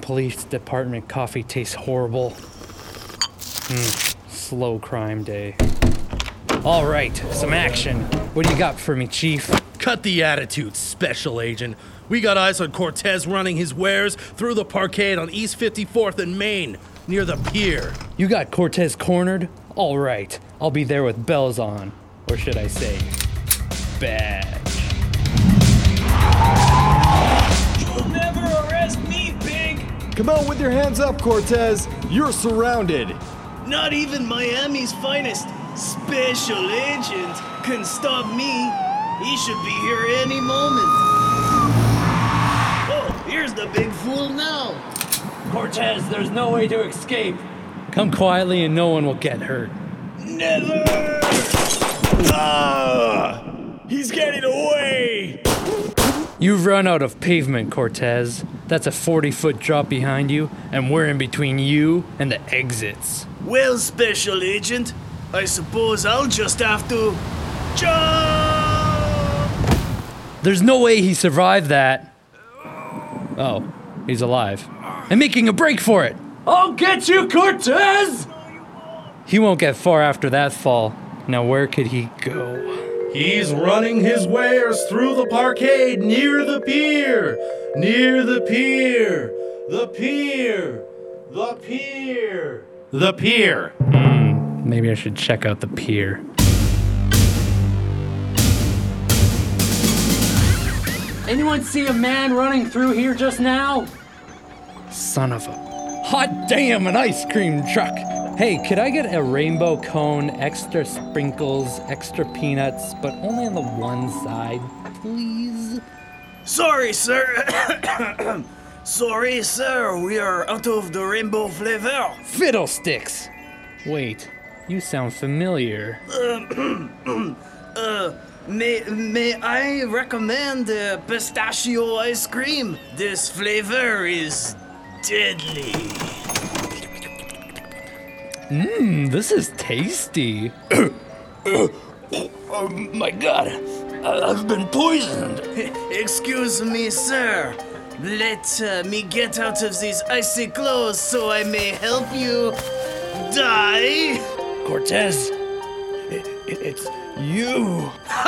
police department coffee tastes horrible. Slow crime day. All right, some action. What do you got for me, Chief? Cut the attitude, Special Agent. We got eyes on Cortez running his wares through the parkade on East 54th and Main, near the pier. You got Cortez cornered? All right, I'll be there with bells on. Or should I say, badge. You'll never arrest me, Big! Come out with your hands up, Cortez. You're surrounded. Not even Miami's finest Special Agent can stop me. He should be here any moment. Oh, here's the big fool now. Cortez, there's no way to escape. Come quietly and no one will get hurt. Never! He's getting away. You've run out of pavement, Cortez. That's a 40-foot drop behind you, and we're in between you and the exits. Well, Special Agent, I suppose I'll just have to jump! There's no way he survived that. Oh, he's alive. I'm making a break for it. I'll get you, Cortez! He won't get far after that fall. Now where could he go? He's running his wares through the parkade near the pier. Near the pier. The pier. The pier. The pier. Maybe I should check out the pier. Anyone see a man running through here just now? Son of a... Hot damn, an ice cream truck! Hey, could I get a rainbow cone, extra sprinkles, extra peanuts, but only on the one side, please? Sorry, sir. Sorry, sir. We are out of the rainbow flavor. Fiddlesticks! Wait, you sound familiar. May I recommend pistachio ice cream? This flavor is deadly. This is tasty. Oh my God, I've been poisoned. Excuse me, sir. Let me get out of these icy clothes so I may help you die. Cortez, it's you.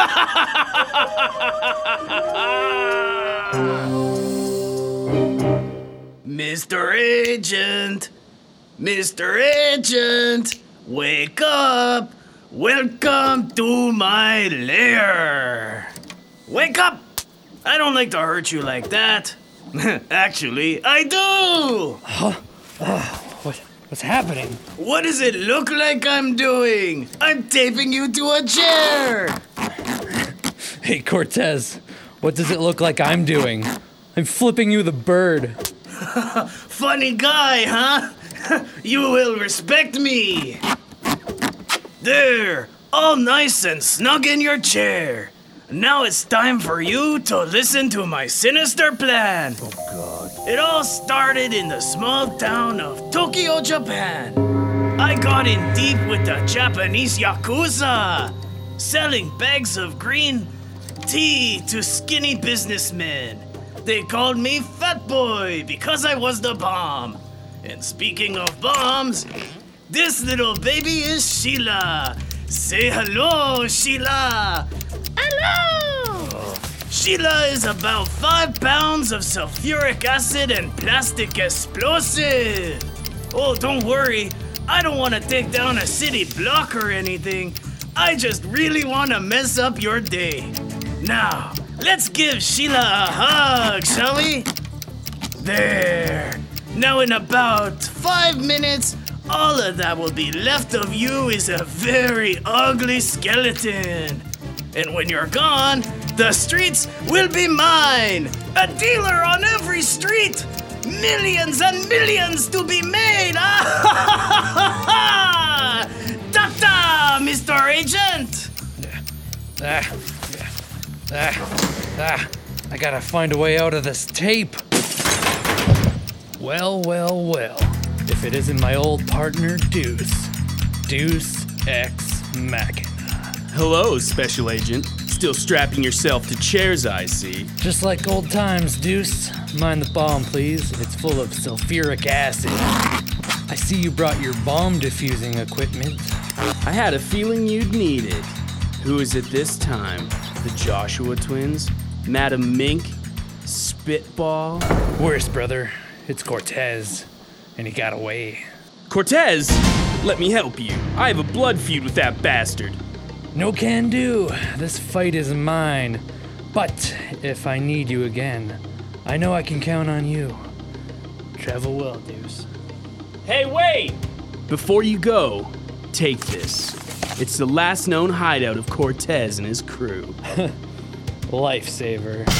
Mr. Agent! Mr. Agent! Wake up! Welcome to my lair! Wake up! I don't like to hurt you like that. Actually, I do! What's happening? What does it look like I'm doing? I'm taping you to a chair! Hey, Cortez, what does it look like I'm doing? I'm flipping you the bird. Funny guy, huh? You will respect me. There, all nice and snug in your chair. Now it's time for you to listen to my sinister plan. Oh, God. It all started in the small town of Tokyo, Japan. I got in deep with the Japanese Yakuza, selling bags of green tea to skinny businessmen. They called me Fat Boy because I was the bomb. And speaking of bombs, this little baby is Sheila. Say hello, Sheila. Hello! Sheila is about 5 pounds of sulfuric acid and plastic explosive. Oh, don't worry. I don't want to take down a city block or anything. I just really want to mess up your day. Now, let's give Sheila a hug, shall we? There. Now in about 5 minutes, all of that will be left of you is a very ugly skeleton. And when you're gone, the streets will be mine. A dealer on every street. Millions and millions to be made. Ta-ta, Mr. Agent. I gotta find a way out of this tape. Well. If it isn't my old partner, Deuce. Deuce Ex Machina. Hello, Special Agent. It's Still strapping yourself to chairs, I see. Just like old times, Deuce. Mind the bomb, please. It's full of sulfuric acid. I see you brought your bomb defusing equipment. I had a feeling you'd need it. Who is it this time? The Joshua twins? Madam Mink? Spitball? Worse, brother. It's Cortez. And he got away. Cortez? Let me help you. I have a blood feud with that bastard. No can do. This fight is mine. But if I need you again, I know I can count on you. Travel well, Deuce. Hey, wait! Before you go, take this. It's the last known hideout of Cortez and his crew. Lifesaver.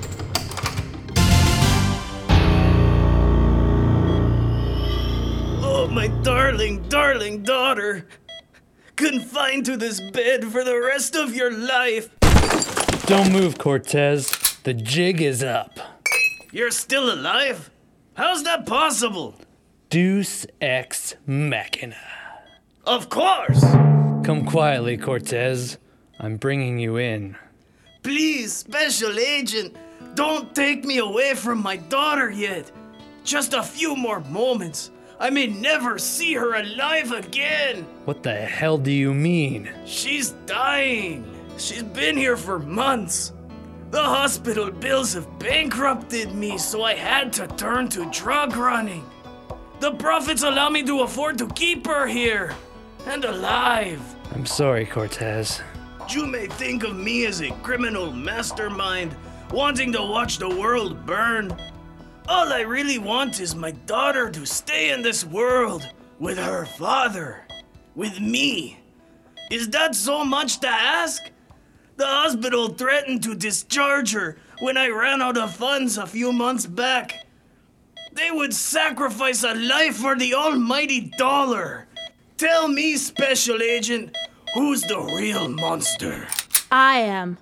Oh, my darling, darling daughter. Confined to this bed for the rest of your life. Don't move, Cortez. The jig is up. You're still alive? How's that possible? Deus Ex Machina. Of course! Come quietly, Cortez. I'm bringing you in. Please, Special Agent, don't take me away from my daughter yet. Just a few more moments. I may never see her alive again. What the hell do you mean? She's dying. She's been here for months. The hospital bills have bankrupted me, so I had to turn to drug running. The profits allow me to afford to keep her here and alive. I'm sorry, Cortez. You may think of me as a criminal mastermind wanting to watch the world burn. All I really want is my daughter to stay in this world with her father, with me. Is that so much to ask? The hospital threatened to discharge her when I ran out of funds a few months back. They would sacrifice a life for the almighty dollar. Tell me, Special Agent, who's the real monster? I am.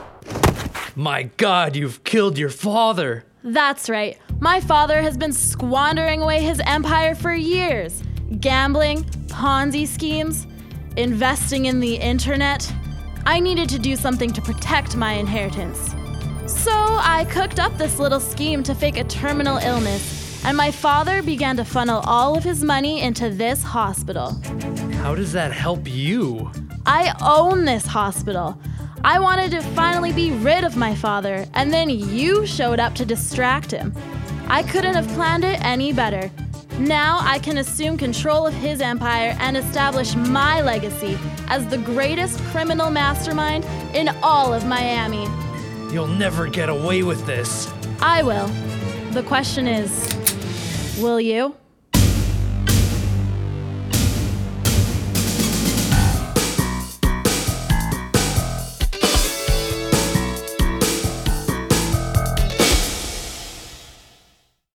My God, you've killed your father. That's right. My father has been squandering away his empire for years. Gambling, Ponzi schemes, investing in the internet. I needed to do something to protect my inheritance. So I cooked up this little scheme to fake a terminal illness, and my father began to funnel all of his money into this hospital. How does that help you? I own this hospital. I wanted to finally be rid of my father, and then you showed up to distract him. I couldn't have planned it any better. Now I can assume control of his empire and establish my legacy as the greatest criminal mastermind in all of Miami. You'll never get away with this. I will. The question is, will you?